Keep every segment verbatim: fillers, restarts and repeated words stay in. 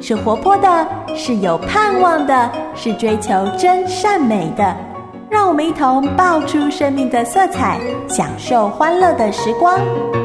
是活泼的，是有盼望的，是追求真善美的。让我们一同爆出生命的色彩，享受欢乐的时光。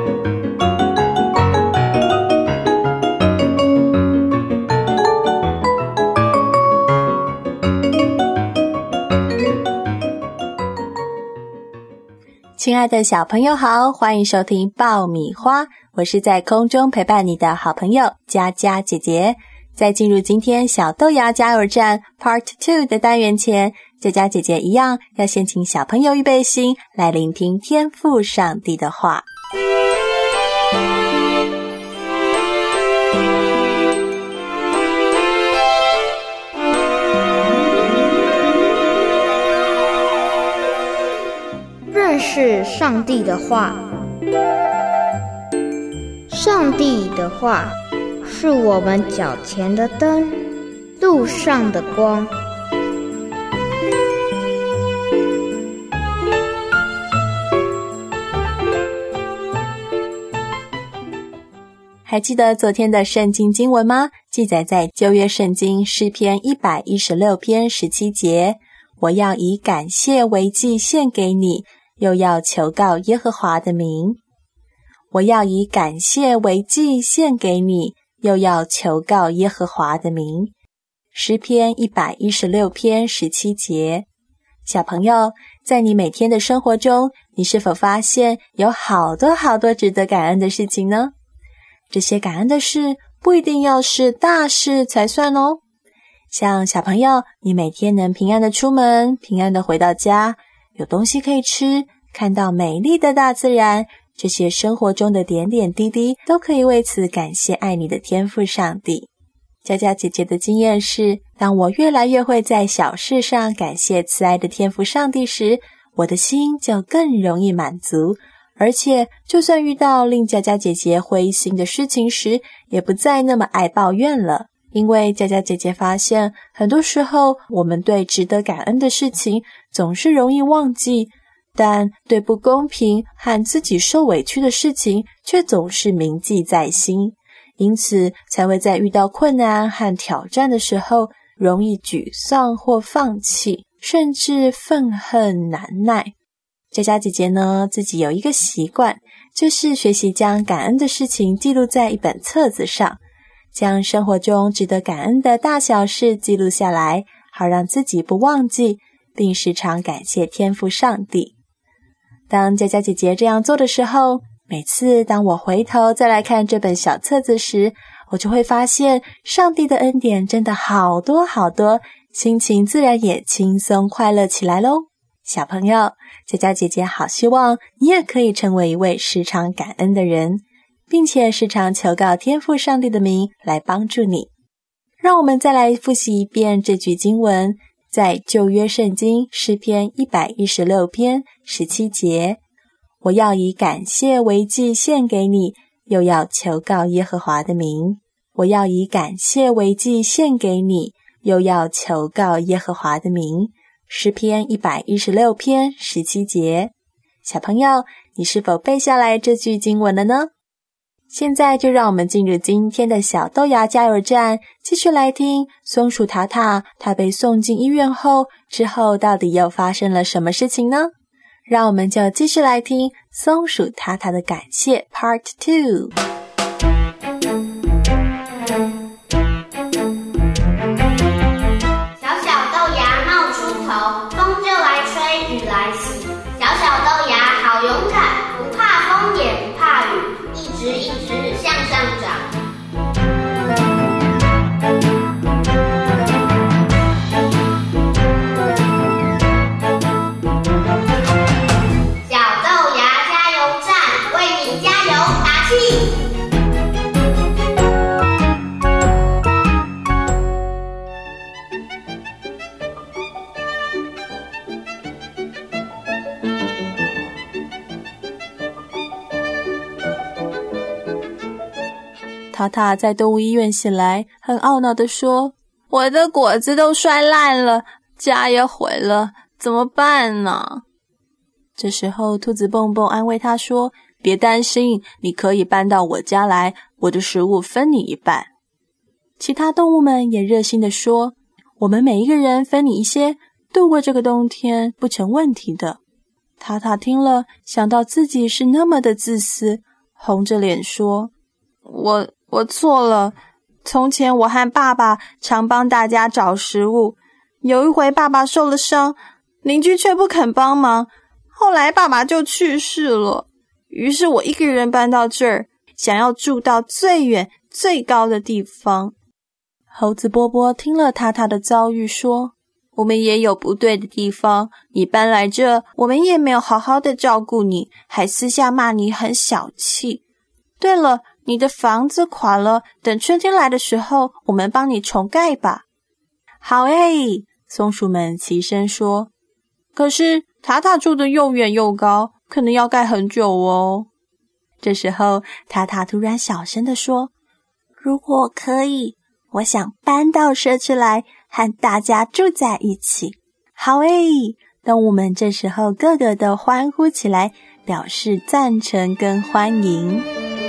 亲爱的小朋友好，欢迎收听爆米花，我是在空中陪伴你的好朋友佳佳姐姐。在进入今天小豆芽加油站 Part 二 的单元前，佳佳姐姐一样要先请小朋友预备心，来聆听天父上帝的话。 认识上帝的话。上帝的话是我们脚前的灯，路上的光。 还记得昨天的圣经经文吗？记载在旧约圣经诗篇一百一十六篇十七节，我要以感谢为祭献给你，又要求告耶和华的名。我要以感谢为祭献给你，又要求告耶和华的名。诗篇一百一十六篇十七节。小朋友，在你每天的生活中，你是否发现有好多好多值得感恩的事情呢？这些感恩的事不一定要是大事才算哦。像小朋友，你每天能平安的出门，平安的回到家，有东西可以吃，看到美丽的大自然，这些生活中的点点滴滴都可以为此感谢爱你的天父上帝。佳佳姐姐的经验是，当我越来越会在小事上感谢慈爱的天父上帝时，我的心就更容易满足，而且就算遇到令佳佳姐姐灰心的事情时，也不再那么爱抱怨了。因为佳佳姐姐发现，很多时候我们对值得感恩的事情总是容易忘记，但对不公平和自己受委屈的事情却总是铭记在心，因此才会在遇到困难和挑战的时候容易沮丧或放弃，甚至愤恨难耐。佳佳姐姐呢，自己有一个习惯，就是学习将感恩的事情记录在一本册子上，将生活中值得感恩的大小事记录下来，好让自己不忘记，并时常感谢天父上帝。当佳佳姐姐这样做的时候，每次当我回头再来看这本小册子时，我就会发现上帝的恩典真的好多好多，心情自然也轻松快乐起来咯。小朋友，佳佳姐姐好希望你也可以成为一位时常感恩的人，并且时常求告天父上帝的名来帮助你。让我们再来复习一遍这句经文，在旧约圣经诗篇一百一十六篇十七节，我要以感谢为祭献给你，又要求告耶和华的名。我要以感谢为祭献给你，又要求告耶和华的名。诗篇一百一十六篇十七节。小朋友，你是否背下来这句经文了呢？现在就让我们进入今天的小豆芽加油站，继续来听松鼠塔塔他被送进医院后，之后到底又发生了什么事情呢？让我们就继续来听松鼠塔塔的感谢 Part 二。塔塔在动物医院醒来，很懊恼地说，我的果子都摔烂了，家也毁了，怎么办呢？这时候兔子蹦蹦安慰他说，别担心，你可以搬到我家来，我的食物分你一半。 其他动物们也热心地说，我们每一个人分你一些，度过这个冬天不成问题的。塔塔听了，想到自己是那么的自私，红着脸说，我我错了，从前我和爸爸常帮大家找食物，有一回爸爸受了伤，邻居却不肯帮忙，后来爸爸就去世了，于是我一个人搬到这儿，想要住到最远最高的地方。猴子波波听了塔塔的遭遇说，我们也有不对的地方，你搬来这，我们也没有好好的照顾你，还私下骂你很小气。对了，你的房子垮了，等春天来的时候，我们帮你重盖吧。好诶，松鼠们齐声说。可是塔塔住得又远又高，可能要盖很久哦。这时候塔塔突然小声地说，如果可以，我想搬到社区来和大家住在一起。好诶，动物们这时候个个都欢呼起来，表示赞成跟欢迎。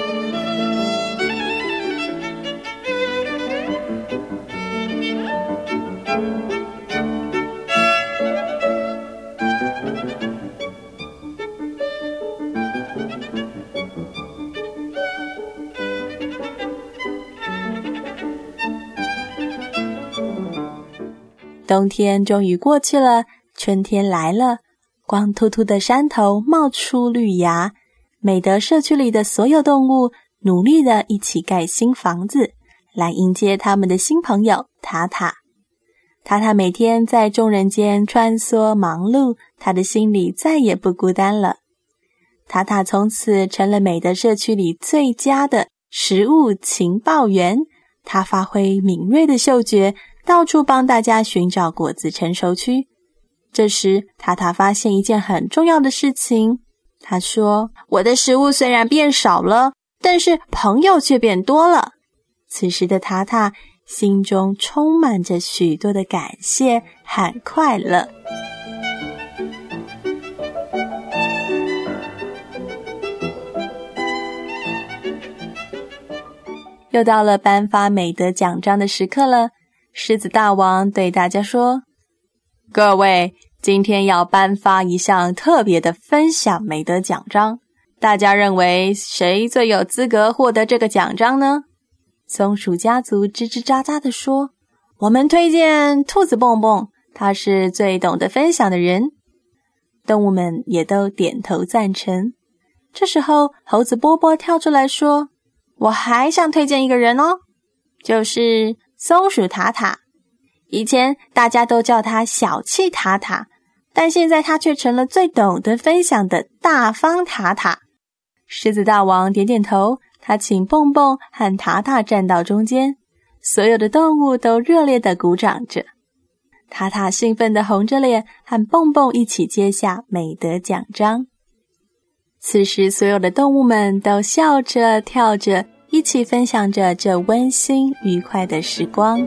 冬天终于过去了，春天来了，光秃秃的山头冒出绿芽，美德社区里的所有动物努力地一起盖新房子，来迎接他们的新朋友塔塔。塔塔每天在众人间穿梭忙碌，他的心里再也不孤单了。塔塔从此成了美德社区里最佳的食物情报员，他发挥敏锐的嗅觉，到处帮大家寻找果子成熟区。这时塔塔发现一件很重要的事情，他说，我的食物虽然变少了，但是朋友却变多了。此时的塔塔心中充满着许多的感谢和快乐。又到了颁发美德奖章的时刻了，狮子大王对大家说，各位，今天要颁发一项特别的分享美德奖章，大家认为谁最有资格获得这个奖章呢？松鼠家族吱吱喳喳地说，我们推荐兔子蹦蹦，他是最懂得分享的人。动物们也都点头赞成。这时候猴子波波跳出来说，我还想推荐一个人哦，就是松鼠塔塔。以前大家都叫他小气塔塔，但现在他却成了最懂得分享的大方塔塔。狮子大王点点头，他请蹦蹦和塔塔站到中间，所有的动物都热烈地鼓掌着。塔塔兴奋地红着脸，和蹦蹦一起接下美德奖章。此时所有的动物们都笑着跳着，一起分享着这温馨愉快的时光。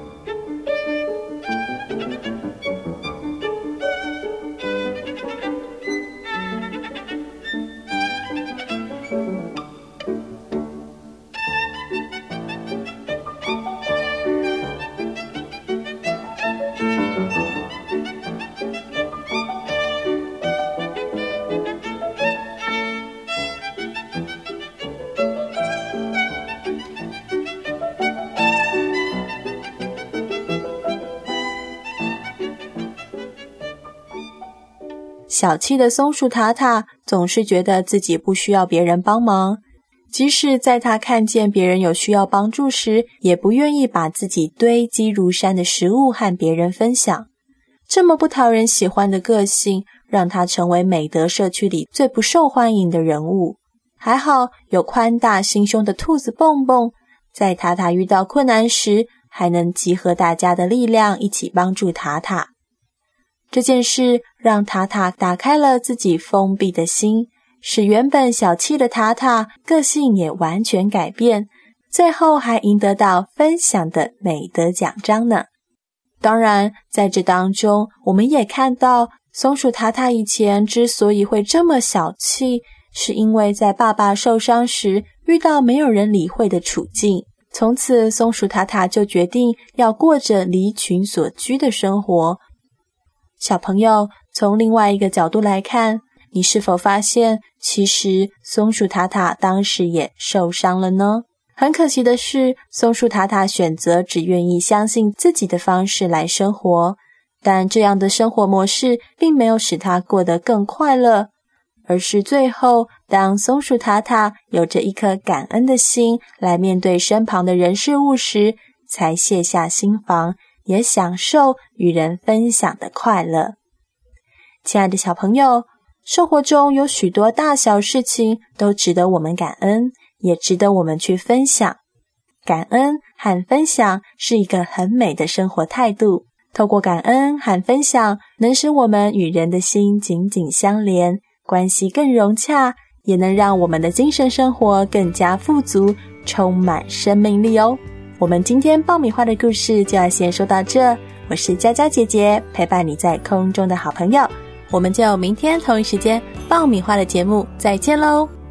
小气的松鼠塔塔总是觉得自己不需要别人帮忙，即使在他看见别人有需要帮助时，也不愿意把自己堆积如山的食物和别人分享。这么不讨人喜欢的个性，让他成为美德社区里最不受欢迎的人物。还好有宽大心胸的兔子蹦蹦，在塔塔遇到困难时，还能集合大家的力量一起帮助塔塔。这件事让塔塔打开了自己封闭的心，使原本小气的塔塔个性也完全改变，最后还赢得到分享的美德奖章呢。当然，在这当中，我们也看到松鼠塔塔以前之所以会这么小气，是因为在爸爸受伤时遇到没有人理会的处境， 从此松鼠塔塔就决定要过着离群所居的生活。小朋友，从另外一个角度来看，你是否发现其实松鼠塔塔当时也受伤了呢？很可惜的是，松鼠塔塔选择只愿意相信自己的方式来生活，但这样的生活模式并没有使他过得更快乐，而是最后当松鼠塔塔有着一颗感恩的心来面对身旁的人事物时，才卸下心防，也享受与人分享的快乐。亲爱的小朋友，生活中有许多大小事情都值得我们感恩，也值得我们去分享。感恩和分享是一个很美的生活态度，透过感恩和分享，能使我们与人的心紧紧相连，关系更融洽，也能让我们的精神生活更加富足，充满生命力哦。我们今天爆米花的故事就要先说到这，我是佳佳姐姐，陪伴你在空中的好朋友，我们就明天同一时间爆米花的节目再见喽。